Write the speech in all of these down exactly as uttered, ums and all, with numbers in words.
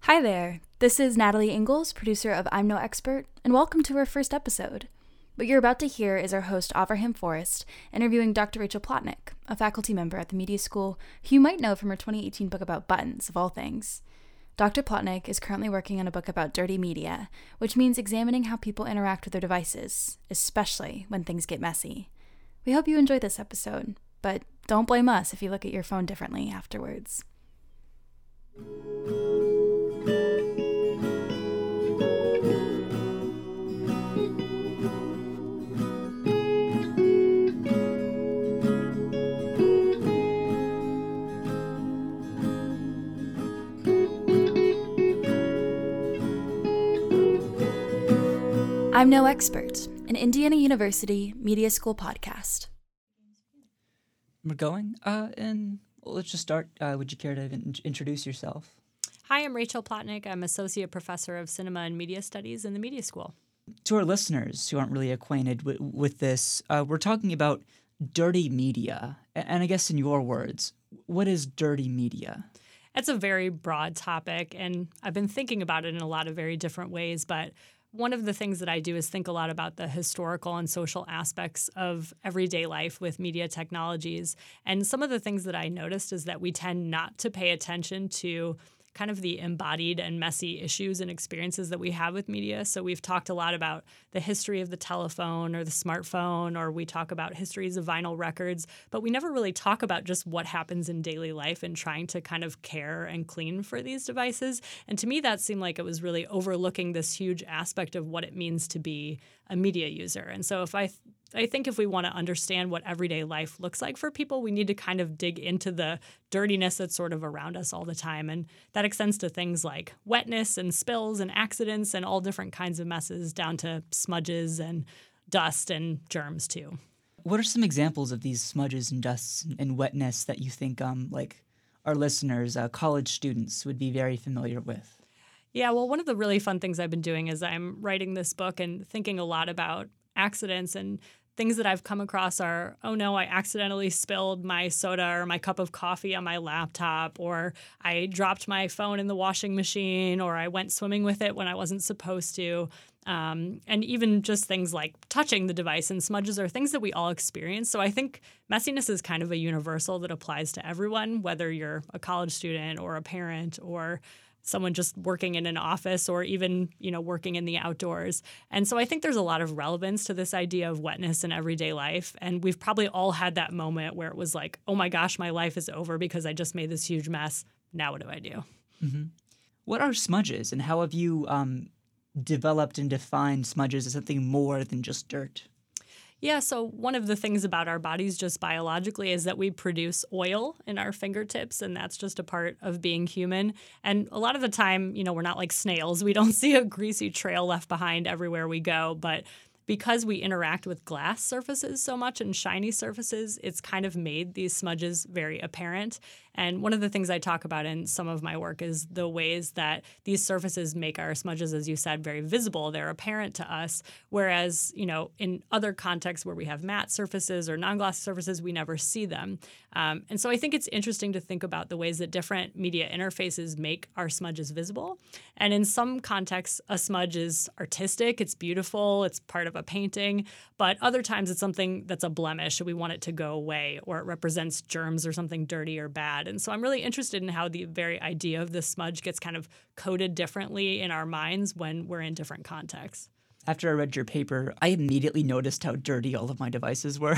Hi there, this is Natalie Ingalls, producer of I'm No Expert, and welcome to our first episode. What you're about to hear is our host, Avraham Forrest, interviewing Doctor Rachel Plotnick, a faculty member at the Media School who you might know from her twenty eighteen book about buttons, of all things. Doctor Plotnick is currently working on a book about dirty media, which means examining how people interact with their devices, especially when things get messy. We hope you enjoy this episode, but don't blame us if you look at your phone differently afterwards. I'm No Expert, an Indiana University Media School podcast. We're going, uh, and let's just start. Uh, would you care to in- introduce yourself? Hi, I'm Rachel Plotnick. I'm Associate Professor of Cinema and Media Studies in the Media School. To our listeners who aren't really acquainted w- with this, uh, we're talking about dirty media. And I guess in your words, what is dirty media? It's a very broad topic, and I've been thinking about it in a lot of very different ways, but one of the things that I do is think a lot about the historical and social aspects of everyday life with media technologies. And some of the things that I noticed is that we tend not to pay attention to kind of the embodied and messy issues and experiences that we have with media. So we've talked a lot about the history of the telephone or the smartphone, or we talk about histories of vinyl records, but we never really talk about just what happens in daily life and trying to kind of care and clean for these devices. And to me, that seemed like it was really overlooking this huge aspect of what it means to be a media user. And so if I th- I think if we want to understand what everyday life looks like for people, we need to kind of dig into the dirtiness that's sort of around us all the time. And that extends to things like wetness and spills and accidents and all different kinds of messes, down to smudges and dust and germs too. What are some examples of these smudges and dusts and wetness that you think um, like our listeners, uh, college students, would be very familiar with? Yeah, well, one of the really fun things I've been doing is I'm writing this book and thinking a lot about accidents, and things that I've come across are, oh no, I accidentally spilled my soda or my cup of coffee on my laptop, or I dropped my phone in the washing machine, or I went swimming with it when I wasn't supposed to. Um, and even just things like touching the device and smudges are things that we all experience. So I think messiness is kind of a universal that applies to everyone, whether you're a college student or a parent or someone just working in an office or even, you know, working in the outdoors. And so I think there's a lot of relevance to this idea of wetness in everyday life. And we've probably all had that moment where it was like, oh my gosh, my life is over because I just made this huge mess. Now what do I do? Mm-hmm. What are smudges, and how have you um, developed and defined smudges as something more than just dirt? Yeah, so one of the things about our bodies just biologically is that we produce oil in our fingertips, and that's just a part of being human. And a lot of the time, you know, we're not like snails. We don't see a greasy trail left behind everywhere we go, but because we interact with glass surfaces so much and shiny surfaces, it's kind of made these smudges very apparent. And one of the things I talk about in some of my work is the ways that these surfaces make our smudges, as you said, very visible. They're apparent to us, whereas, you know, in other contexts where we have matte surfaces or non-glossy surfaces, we never see them. Um, and so I think it's interesting to think about the ways that different media interfaces make our smudges visible. And in some contexts, a smudge is artistic, it's beautiful, it's part of a painting, but other times it's something that's a blemish, we want it to go away, or it represents germs or something dirty or bad. And so I'm really interested in how the very idea of the smudge gets kind of coded differently in our minds when we're in different contexts. After I read your paper, I immediately noticed how dirty all of my devices were.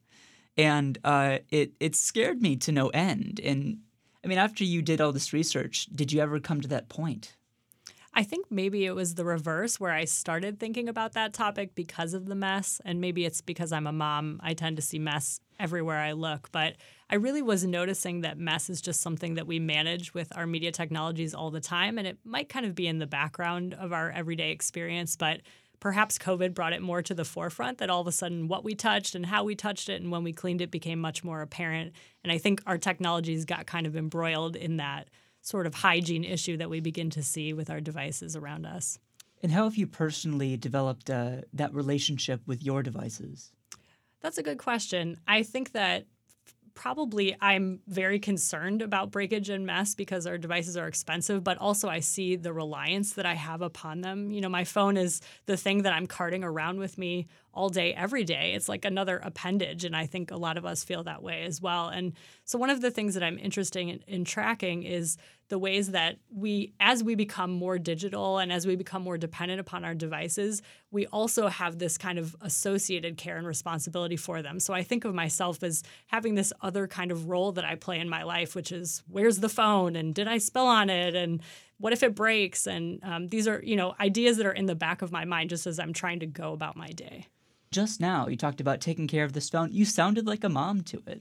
and uh, it, it scared me to no end. And I mean, after you did all this research, did you ever come to that point? I think maybe it was the reverse, where I started thinking about that topic because of the mess. And maybe it's because I'm a mom. I tend to see mess everywhere I look. But I really was noticing that mess is just something that we manage with our media technologies all the time. And it might kind of be in the background of our everyday experience. But perhaps COVID brought it more to the forefront, that all of a sudden what we touched and how we touched it and when we cleaned it became much more apparent. And I think our technologies got kind of embroiled in that sort of hygiene issue that we begin to see with our devices around us. And how have you personally developed uh, that relationship with your devices? That's a good question. I think that probably I'm very concerned about breakage and mess because our devices are expensive, but also I see the reliance that I have upon them. You know, my phone is the thing that I'm carting around with me all day, every day. It's like another appendage, and I think a lot of us feel that way as well. And so one of the things that I'm interested in, in tracking is the ways that we, as we become more digital and as we become more dependent upon our devices, we also have this kind of associated care and responsibility for them. So I think of myself as having this other kind of role that I play in my life, which is where's the phone and did I spill on it and what if it breaks? And um, these are, you know, ideas that are in the back of my mind just as I'm trying to go about my day. Just now, you talked about taking care of this phone. You sounded like a mom to it.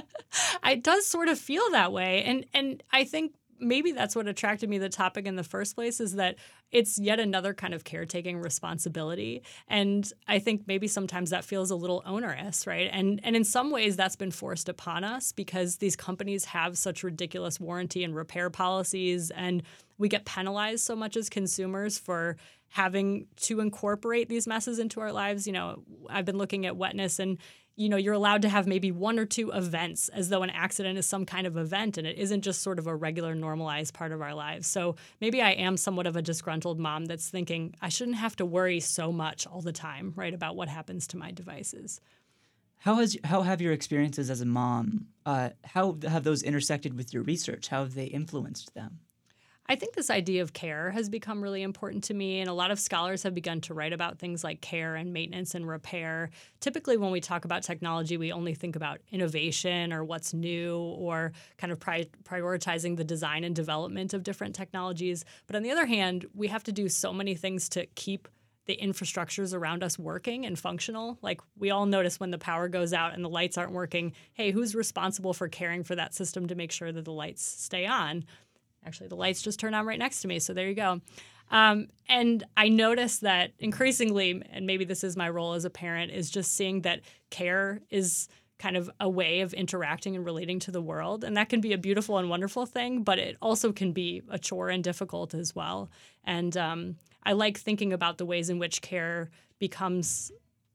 It does sort of feel that way. And and I think maybe that's what attracted me to the topic in the first place, is that it's yet another kind of caretaking responsibility. And I think maybe sometimes that feels a little onerous, right? And and in some ways that's been forced upon us because these companies have such ridiculous warranty and repair policies, and we get penalized so much as consumers for having to incorporate these messes into our lives. You know, I've been looking at wetness, and you know, you're allowed to have maybe one or two events as though an accident is some kind of event, and it isn't just sort of a regular normalized part of our lives. So maybe I am somewhat of a disgruntled mom that's thinking I shouldn't have to worry so much all the time, right, about what happens to my devices. How has how have your experiences as a mom, uh, how have those intersected with your research? How have they influenced them? I think this idea of care has become really important to me, and a lot of scholars have begun to write about things like care and maintenance and repair. Typically, when we talk about technology, we only think about innovation or what's new or kind of pri- prioritizing the design and development of different technologies. But on the other hand, we have to do so many things to keep the infrastructures around us working and functional. Like we all notice when the power goes out and the lights aren't working, hey, who's responsible for caring for that system to make sure that the lights stay on? Actually, the lights just turned on right next to me, so there you go. Um, and I noticed that increasingly, and maybe this is my role as a parent, is just seeing that care is kind of a way of interacting and relating to the world. And that can be a beautiful and wonderful thing, but it also can be a chore and difficult as well. And um, I like thinking about the ways in which care becomes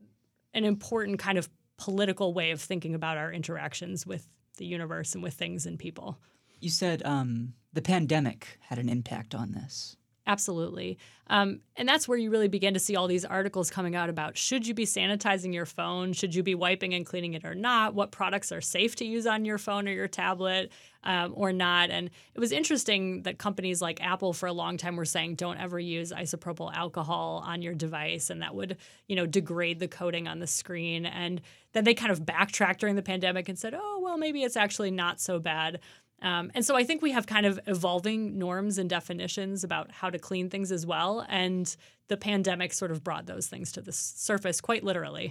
an important kind of political way of thinking about our interactions with the universe and with things and people. You said um, the pandemic had an impact on this. Absolutely. Um, and that's where you really begin to see all these articles coming out about should you be sanitizing your phone? Should you be wiping and cleaning it or not? What products are safe to use on your phone or your tablet um, or not? And it was interesting that companies like Apple for a long time were saying don't ever use isopropyl alcohol on your device, and that would, you know, degrade the coating on the screen. And then they kind of backtracked during the pandemic and said, oh, well, maybe it's actually not so bad. Um, and so I think we have kind of evolving norms and definitions about how to clean things as well. And the pandemic sort of brought those things to the surface quite literally.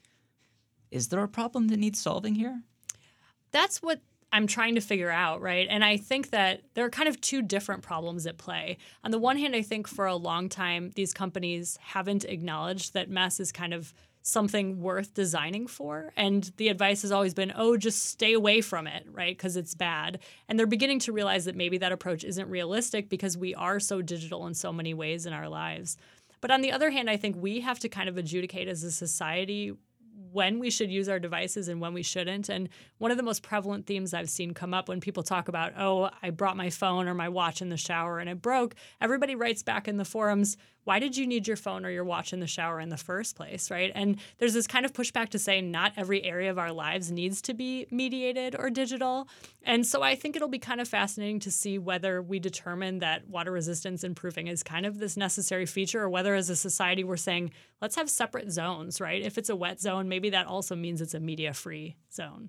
Is there a problem that needs solving here? That's what I'm trying to figure out, right? And I think that there are kind of two different problems at play. On the one hand, I think for a long time, these companies haven't acknowledged that mess is kind of something worth designing for. And the advice has always been, oh, just stay away from it, right? Because it's bad. And they're beginning to realize that maybe that approach isn't realistic because we are so digital in so many ways in our lives. But on the other hand, I think we have to kind of adjudicate as a society when we should use our devices and when we shouldn't. And one of the most prevalent themes I've seen come up when people talk about, oh, I brought my phone or my watch in the shower and it broke, everybody writes back in the forums, why did you need your phone or your watch in the shower in the first place, right? And there's this kind of pushback to say not every area of our lives needs to be mediated or digital. And so I think it'll be kind of fascinating to see whether we determine that water resistance improving is kind of this necessary feature, or whether as a society we're saying, let's have separate zones, right? If it's a wet zone, maybe that also means it's a media-free zone.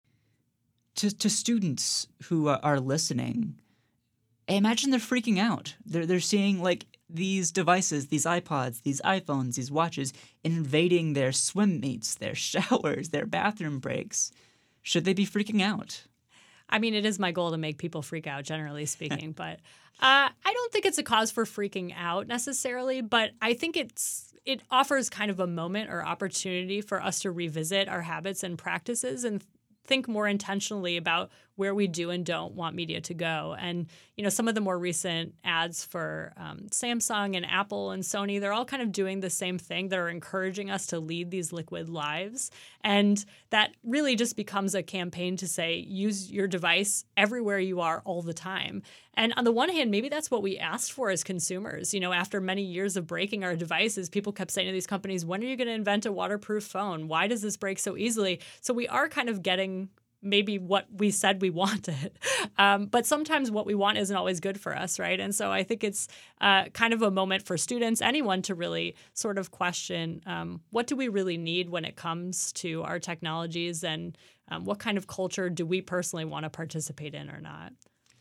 To, to students who are listening, I imagine they're freaking out. They're, they're seeing, like, these devices, these iPods, these iPhones, these watches invading their swim meets, their showers, their bathroom breaks. Should they be freaking out? I mean, it is my goal to make people freak out, generally speaking, but uh, I don't think it's a cause for freaking out necessarily, but I think it's it offers kind of a moment or opportunity for us to revisit our habits and practices and think more intentionally about where we do and don't want media to go. And, you know, some of the more recent ads for um, Samsung and Apple and Sony, they're all kind of doing the same thing. They're encouraging us to lead these liquid lives. And that really just becomes a campaign to say, use your device everywhere you are all the time. And on the one hand, maybe that's what we asked for as consumers. You know, after many years of breaking our devices, people kept saying to these companies, when are you going to invent a waterproof phone? Why does this break so easily? So we are kind of getting maybe what we said we wanted. Um, but sometimes what we want isn't always good for us, right? And so I think it's uh, kind of a moment for students, anyone, to really sort of question um, what do we really need when it comes to our technologies, and um, what kind of culture do we personally want to participate in or not?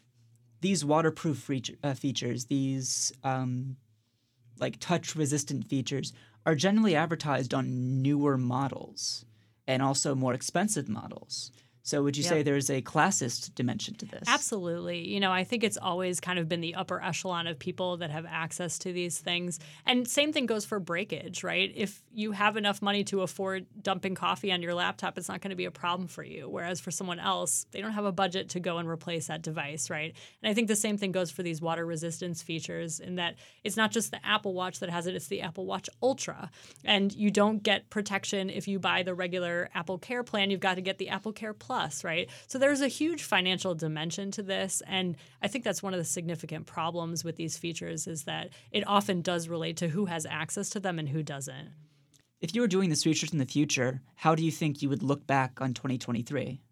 These waterproof feature, uh, features, these um, like touch-resistant features, are generally advertised on newer models and also more expensive models. So would you Yep. say there's a classist dimension to this? Absolutely. You know, I think it's always kind of been the upper echelon of people that have access to these things. And same thing goes for breakage, right? If you have enough money to afford dumping coffee on your laptop, it's not going to be a problem for you. Whereas for someone else, they don't have a budget to go and replace that device, right? And I think the same thing goes for these water resistance features, in that it's not just the Apple Watch that has it, it's the Apple Watch Ultra. And you don't get protection if you buy the regular Apple Care plan. You've got to get the Apple Care Plus. Right? So there's a huge financial dimension to this. And I think that's one of the significant problems with these features, is that it often does relate to who has access to them and who doesn't. If you were doing these features in the future, how do you think you would look back on twenty twenty-three?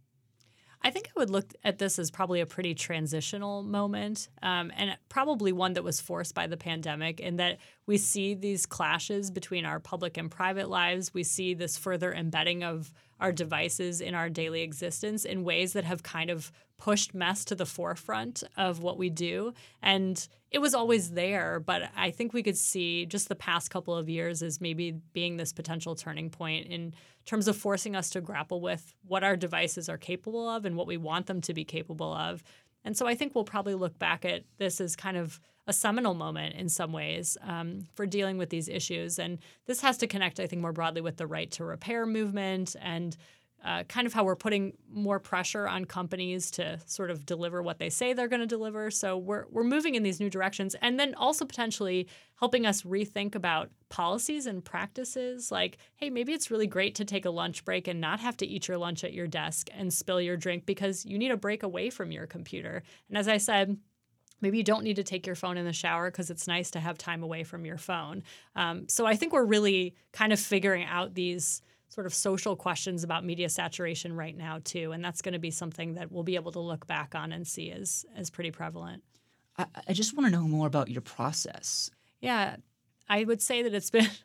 I think I would look at this as probably a pretty transitional moment, um, and probably one that was forced by the pandemic, in that we see these clashes between our public and private lives. We see this further embedding of our devices in our daily existence in ways that have kind of pushed mess to the forefront of what we do. And it was always there, but I think we could see just the past couple of years as maybe being this potential turning point in terms of forcing us to grapple with what our devices are capable of and what we want them to be capable of. And so I think we'll probably look back at this as kind of a seminal moment in some ways um, for dealing with these issues. And this has to connect, I think, more broadly with the right to repair movement, and uh, kind of how we're putting more pressure on companies to sort of deliver what they say they're going to deliver. So we're we're moving in these new directions, and then also potentially helping us rethink about policies and practices. Like, hey, maybe it's really great to take a lunch break and not have to eat your lunch at your desk and spill your drink because you need a break away from your computer. And as I said, maybe you don't need to take your phone in the shower because it's nice to have time away from your phone. Um, so I think we're really kind of figuring out these sort of social questions about media saturation right now, too. And that's going to be something that we'll be able to look back on and see as, as pretty prevalent. I, I just want to know more about your process. Yeah, I would say that it's been,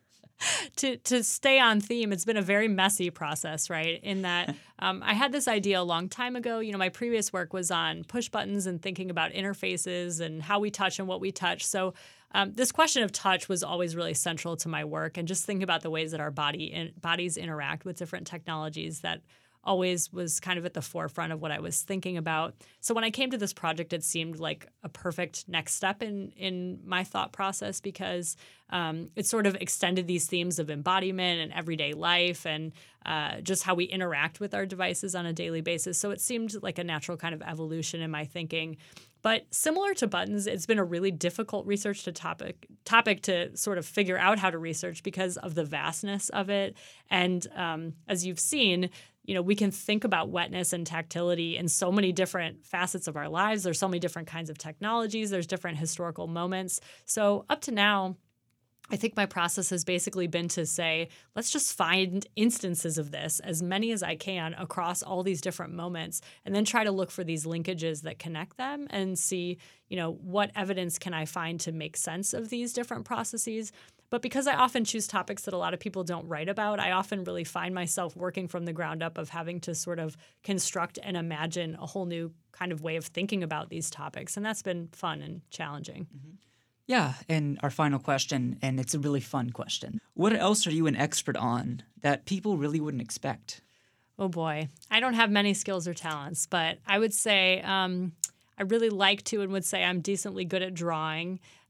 to to stay on theme, it's been a very messy process, right? In that um, I had this idea a long time ago. You know, my previous work was on push buttons and thinking about interfaces and how we touch and what we touch. So um, this question of touch was always really central to my work, and just thinking about the ways that our body in, bodies interact with different technologies, that always was kind of at the forefront of what I was thinking about. So when I came to this project, it seemed like a perfect next step in in my thought process, because um, it sort of extended these themes of embodiment and everyday life, and uh, just how we interact with our devices on a daily basis. So it seemed like a natural kind of evolution in my thinking. But similar to buttons, it's been a really difficult research to topic topic to sort of figure out how to research because of the vastness of it. And um, as you've seen, you know, we can think about wetness and tactility in so many different facets of our lives. There's so many different kinds of technologies. There's different historical moments. So up to now, I think my process has basically been to say, let's just find instances of this, as many as I can, across all these different moments, and then try to look for these linkages that connect them and see, you know, what evidence can I find to make sense of these different processes. But because I often choose topics that a lot of people don't write about, I often really find myself working from the ground up of having to sort of construct and imagine a whole new kind of way of thinking about these topics. And that's been fun and challenging. Mm-hmm. Yeah, and our final question, and it's a really fun question. What else are you an expert on that people really wouldn't expect? Oh, boy. I don't have many skills or talents, but I would say um, I really like to and would say I'm decently good at drawing.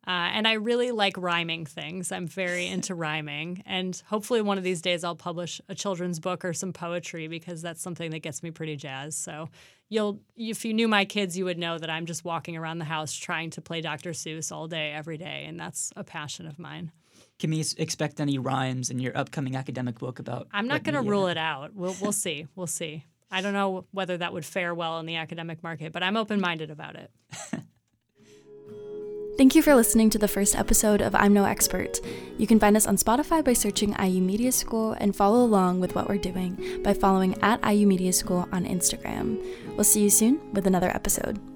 Uh, and I really like rhyming things. I'm very into rhyming. And hopefully one of these days I'll publish a children's book or some poetry because that's something that gets me pretty jazzed. So you'll, if you knew my kids, you would know that I'm just walking around the house trying to play Doctor Seuss all day, every day. And that's a passion of mine. Can we expect any rhymes in your upcoming academic book about? I'm not going to rule it out. We'll, we'll see. We'll see. I don't know whether that would fare well in the academic market, but I'm open-minded about it. Thank you for listening to the first episode of I'm No Expert. You can find us on Spotify by searching I U Media School and follow along with what we're doing by following at I U Media School on Instagram. We'll see you soon with another episode.